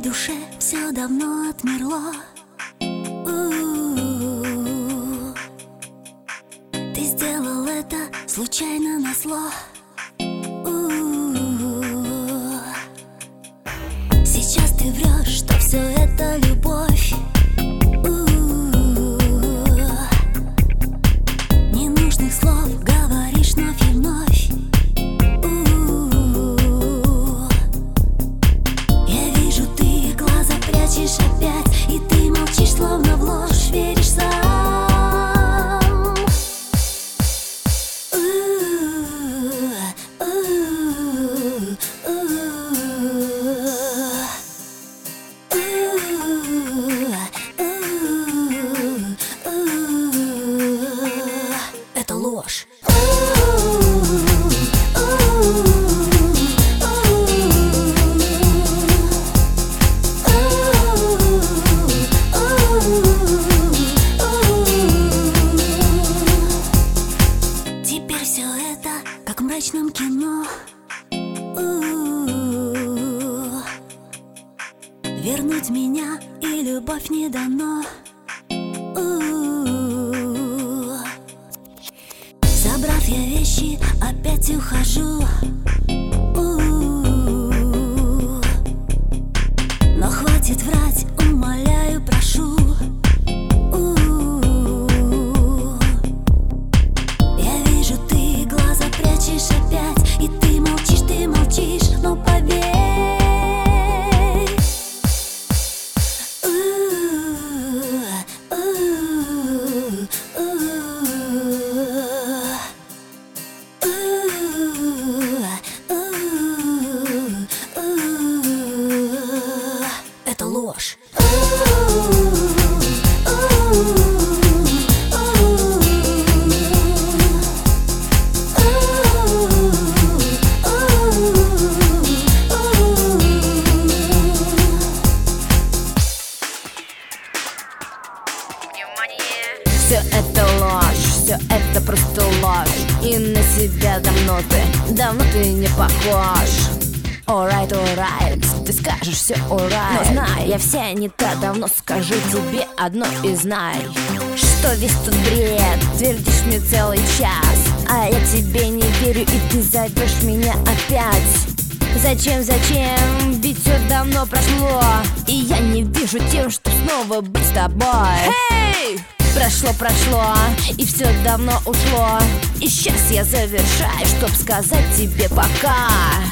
моей душе все давно отмерло. Ты сделал это случайно назло. Сейчас ты врешь, что все это любовь. Ненужных слов говоришь вновь и вновь. Я вижу, ты глаза прячешь опять, и ты молчишь, словно в ложь веришь сам. Это ложь. Теперь все это как в мрачном кино. Вернуть меня и любовь не дано. Забрав я вещи, опять ухожу. Но хватит врать, умоляю, прошу. Я вижу, ты глаза прячешь опять, и ты молчишь, но поверь. Это ложь. Все это ложь, все это просто ложь. И на себя давно ты не похож. Alright, ты скажешь все alright. Но знай, я вся не та, давно скажу тебе одно и знай, что весь тут бред, твердишь мне целый час, а я тебе не верю, и ты зовешь меня опять. Зачем, ведь все давно прошло, и я не вижу тем, что снова быть с тобой. Hey! Прошло, и все давно ушло, и сейчас я завершаю, чтоб сказать тебе пока.